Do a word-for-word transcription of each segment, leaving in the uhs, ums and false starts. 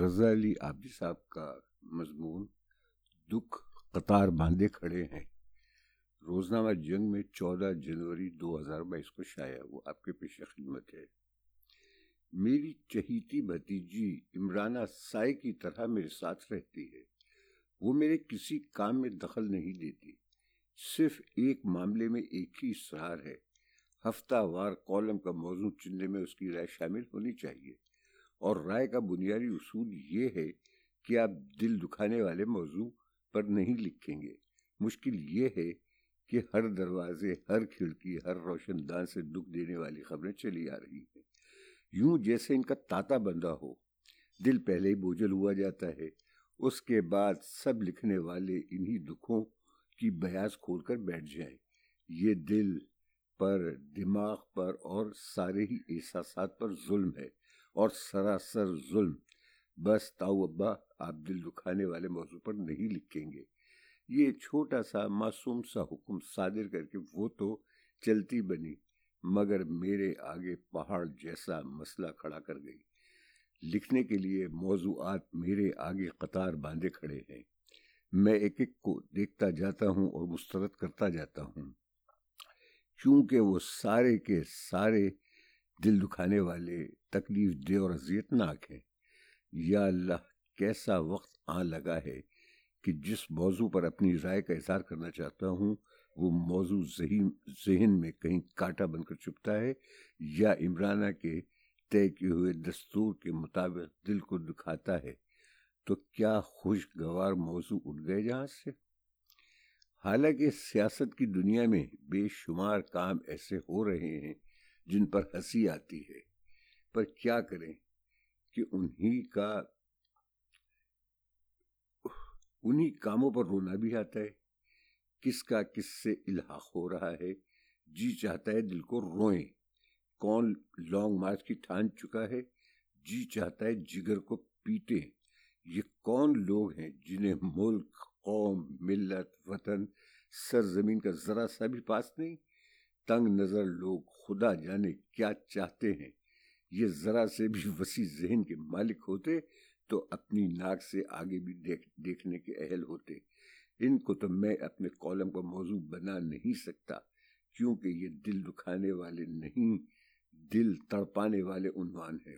رضا علی عابدی صاحب کا مضمون دکھ قطار باندھے کھڑے ہیں، روزنامہ جنگ میں چودہ جنوری دو ہزار بائیس کو شائع ہوا، آپ کے پیش خدمت ہے۔ میری چہیتی بھتیجی عمرانہ سائے کی طرح میرے ساتھ رہتی ہے۔ وہ میرے کسی کام میں دخل نہیں دیتی، صرف ایک معاملے میں ایک ہی اصرار ہے، ہفتہ وار کالم کا موضوع چننے میں اس کی رائے شامل ہونی چاہیے، اور رائے کا بنیادی اصول یہ ہے کہ آپ دل دکھانے والے موضوع پر نہیں لکھیں گے۔ مشکل یہ ہے کہ ہر دروازے، ہر کھڑکی، ہر روشن دان سے دکھ دینے والی خبریں چلی آ رہی ہیں، یوں جیسے ان کا تاتا بندہ ہو۔ دل پہلے ہی بوجھل ہوا جاتا ہے، اس کے بعد سب لکھنے والے انہی دکھوں کی بیاض کھول کر بیٹھ جائیں۔ یہ دل پر، دماغ پر اور سارے ہی احساسات پر ظلم ہے، اور سراسر ظلم۔ بس تاؤ ابا آپ دل دکھانے والے موضوع پر نہیں لکھیں گے۔ یہ چھوٹا سا معصوم سا حکم صادر کر کے وہ تو چلتی بنی، مگر میرے آگے پہاڑ جیسا مسئلہ کھڑا کر گئی۔ لکھنے کے لیے موضوعات میرے آگے قطار باندھے کھڑے ہیں، میں ایک ایک کو دیکھتا جاتا ہوں اور مسترد کرتا جاتا ہوں، کیونکہ وہ سارے کے سارے دل دکھانے والے، تکلیف دہ اور اذیت ناک ہیں۔ یا اللہ، کیسا وقت آ لگا ہے کہ جس موضوع پر اپنی رائے کا اظہار کرنا چاہتا ہوں وہ موضوع ذہن ذہن میں کہیں کانٹا بن کر چھپتا ہے، یا عمرانہ کے طے کیے ہوئے دستور کے مطابق دل کو دکھاتا ہے۔ تو کیا خوشگوار موضوع اٹھ گئے جہاں سے؟ حالانکہ سیاست کی دنیا میں بے شمار کام ایسے ہو رہے ہیں جن پر ہنسی آتی ہے، پر کیا کریں کہ انہی کا انہی کاموں پر رونا بھی آتا ہے۔ کس کا کس سے الحاق ہو رہا ہے، جی چاہتا ہے دل کو روئیں۔ کون لانگ مارچ کی ٹھان چکا ہے، جی چاہتا ہے جگر کو پیٹیں۔ یہ کون لوگ ہیں جنہیں ملک، قوم، ملت، وطن، سرزمین کا ذرا سا بھی پاس نہیں؟ تنگ نظر لوگ خدا جانے کیا چاہتے ہیں۔ یہ ذرا سے بھی وسیع ذہن کے مالک ہوتے تو اپنی ناک سے آگے بھی دیکھ دیکھنے کے اہل ہوتے۔ ان کو تو میں اپنے کالم کا موضوع بنا نہیں سکتا، کیونکہ یہ دل دکھانے والے نہیں، دل تڑپانے والے عنوان ہیں۔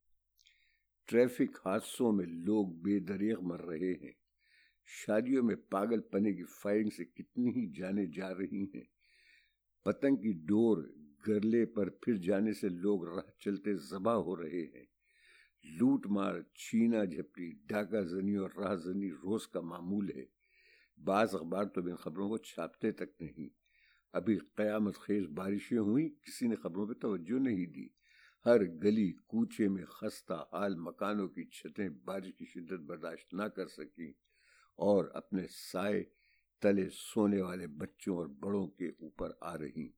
ٹریفک حادثوں میں لوگ بے دریغ مر رہے ہیں، شادیوں میں پاگل پنے کی فائرنگ سے کتنی ہی جانیں جا رہی ہیں، پتنگ کی ڈور گرلے پر پھر جانے سے لوگ راہ چلتے ذبح ہو رہے ہیں، لوٹ مار، چھینا جھپٹی، ڈاکہ زنی اور راہ زنی روز کا معمول ہے۔ بعض اخبار تو ان خبروں کو چھاپتے تک نہیں۔ ابھی قیامت خیز بارشیں ہوئی، کسی نے خبروں پہ توجہ نہیں دی۔ ہر گلی کوچے میں خستہ حال مکانوں کی چھتیں بارش کی شدت برداشت نہ کر سکیں اور اپنے سائے تلے سونے والے بچوں اور بڑوں کے اوپر آ رہی۔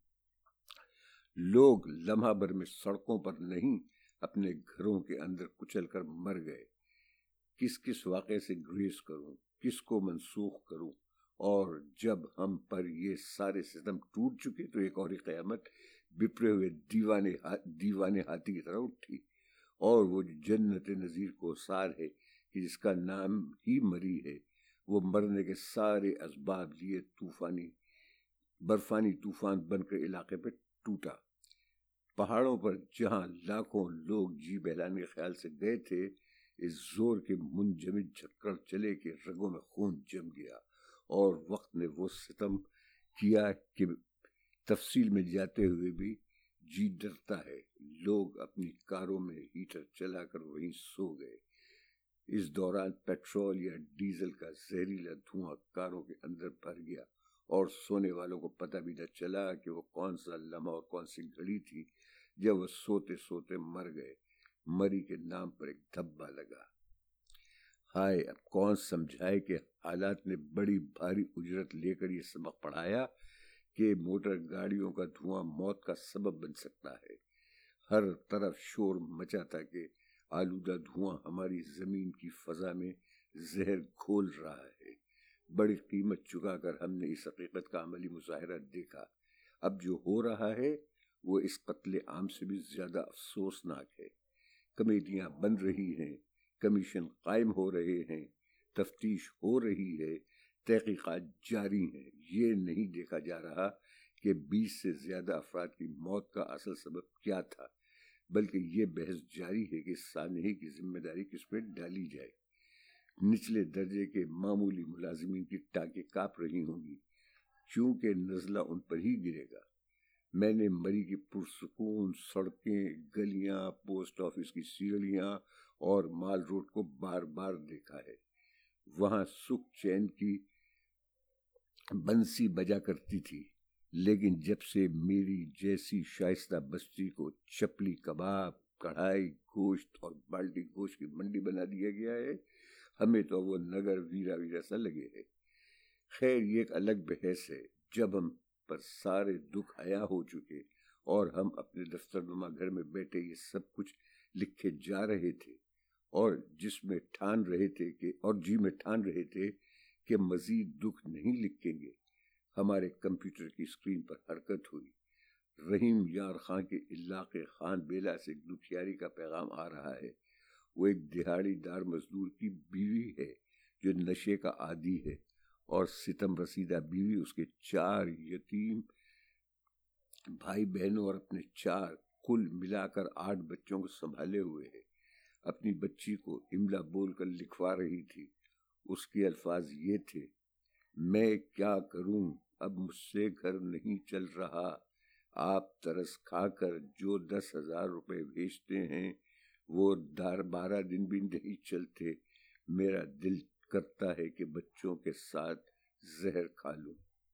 لوگ لمحہ بھر میں سڑکوں پر نہیں، اپنے گھروں کے اندر کچل کر مر گئے۔ کس کس واقعے سے گریز کروں، کس کو منسوخ کروں؟ اور جب ہم پر یہ سارے ستم ٹوٹ چکے تو ایک اور قیامت بپرے ہوئے دیوانے دیوانے ہاتھی کی طرح اٹھی، اور وہ جو جنت نظیر کو سار ہے کہ جس کا نام ہی مری ہے، وہ مرنے کے سارے اسباب لیے طوفانی برفانی طوفان بن کر علاقے پہ ٹوٹا۔ پہاڑوں پر جہاں لاکھوں لوگ جی بہلانے کے خیال سے گئے تھے، اس زور کے منجمد جھکڑ چلے کہ رگوں میں خون جم گیا، اور وقت نے وہ ستم کیا کہ تفصیل میں جاتے ہوئے بھی جی ڈرتا ہے۔ لوگ اپنی کاروں میں ہیٹر چلا کر وہیں سو گئے۔ اس دوران پیٹرول یا ڈیزل کا زہریلا دھواں کاروں کے اندر بھر گیا، اور سونے والوں کو پتہ بھی نہ چلا کہ وہ کون سا لمحہ اور کون سی گھڑی تھی جب وہ سوتے سوتے مر گئے۔ مری کے نام پر ایک دھبا لگا۔ ہائے، اب کون سمجھائے کہ حالات نے بڑی بھاری اجرت لے کر یہ سبق پڑھایا کہ موٹر گاڑیوں کا دھواں موت کا سبب بن سکتا ہے۔ ہر طرف شور مچا تھا کہ آلودہ دھواں ہماری زمین کی فضا میں زہر گھول رہا ہے۔ بڑی قیمت چکا کر ہم نے اس حقیقت کا عملی مظاہرہ دیکھا۔ اب جو ہو رہا ہے وہ اس قتل عام سے بھی زیادہ افسوسناک ہے۔ کمیٹیاں بن رہی ہیں، کمیشن قائم ہو رہے ہیں، تفتیش ہو رہی ہے، تحقیقات جاری ہیں۔ یہ نہیں دیکھا جا رہا کہ بیس سے زیادہ افراد کی موت کا اصل سبب کیا تھا، بلکہ یہ بحث جاری ہے کہ سانحے کی ذمہ داری کس پہ ڈالی جائے۔ نچلے درجے کے معمولی ملازمین کی ٹانکیں کاپ رہی ہوں گی، چونکہ نزلہ ان پر ہی گرے گا۔ میں نے مری کی پرسکون سڑکیں، گلیاں، پوسٹ آفس کی سیڑھیاں اور مال روڈ کو بار بار دیکھا ہے۔ وہاں سکھ چین کی بنسی بجا کرتی تھی، لیکن جب سے میری جیسی شائستہ بستی کو چپلی، کباب، کڑھائی گوشت اور بالٹی گوشت کی منڈی بنا دیا گیا ہے، ہمیں تو وہ نگر ویرا ویرا سا لگے ہے۔ خیر، یہ ایک الگ بحث ہے۔ جب ہم پر سارے دکھ عیا ہو چکے اور ہم اپنے دفتر نما گھر میں بیٹھے یہ سب کچھ لکھے جا رہے تھے اور جس میں ٹھان رہے تھے کہ اور جی میں ٹھان رہے تھے کہ مزید دکھ نہیں لکھیں گے، ہمارے کمپیوٹر کی اسکرین پر حرکت ہوئی۔ رحیم یار خان کے علاقے خان بیلا سے دکھیاری کا پیغام آ رہا ہے۔ وہ ایک دہاڑی دار مزدور کی بیوی ہے جو نشے کا عادی ہے، اور ستم رسیدہ بیوی اس کے چار یتیم بھائی بہنوں اور اپنے چار کل ملا کر آٹھ بچوں کو سنبھالے ہوئے ہے۔ اپنی بچی کو املا بول کر لکھوا رہی تھی۔ اس کے الفاظ یہ تھے: میں کیا کروں، اب مجھ سے گھر نہیں چل رہا۔ آپ ترس کھا کر جو دس ہزار روپے بھیجتے ہیں وہ دار بارہ دن بھی نہیں چلتے۔ میرا دل کرتا ہے کہ بچوں کے ساتھ زہر کھا لوں۔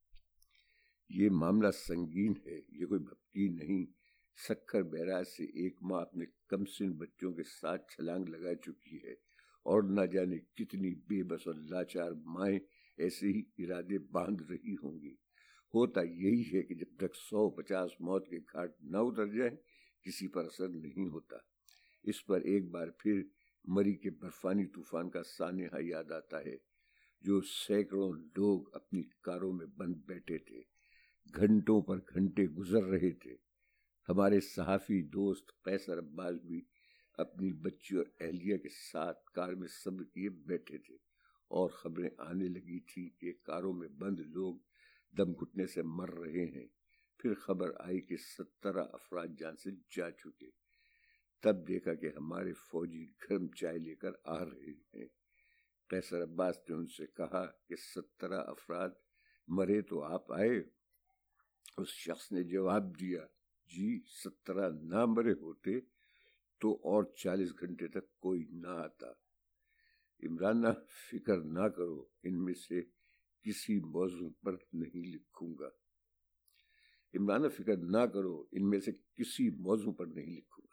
یہ معاملہ سنگین ہے، یہ کوئی بھپکی نہیں۔ سکھر بیراج سے ایک ماں اپنے کمسن بچوں کے ساتھ چھلانگ لگا چکی ہے، اور نہ جانے کتنی بے بس اور لاچار مائیں ایسے ہی ارادے باندھ رہی ہوں گی۔ ہوتا یہی ہے کہ جب تک سو پچاس موت کے گھاٹ نہ اتر جائیں کسی پر اثر نہیں ہوتا۔ اس پر ایک بار پھر مری کے برفانی طوفان کا سانحہ یاد آتا ہے، جو سینکڑوں لوگ اپنی کاروں میں بند بیٹھے تھے، گھنٹوں پر گھنٹے گزر رہے تھے۔ ہمارے صحافی دوست قیصر عباس بھی اپنی بچی اور اہلیہ کے ساتھ کار میں صبر کیے بیٹھے تھے، اور خبریں آنے لگی تھی کہ کاروں میں بند لوگ دم گھٹنے سے مر رہے ہیں۔ پھر خبر آئی کہ سترہ افراد جان سے جا چکے۔ تب دیکھا کہ ہمارے فوجی گرم چائے لے کر آ رہے ہیں۔ قیصر عباس نے ان سے کہا کہ سترہ افراد مرے تو آپ آئے۔ اس شخص نے جواب دیا، جی سترہ نہ مرے ہوتے تو اور چالیس گھنٹے تک کوئی نہ آتا۔ عمرانہ فکر نہ کرو، ان میں سے کسی موضوع پر نہیں لکھوں گا۔ عمرانہ فکر نہ کرو، ان میں سے کسی موضوع پر نہیں لکھوں گا۔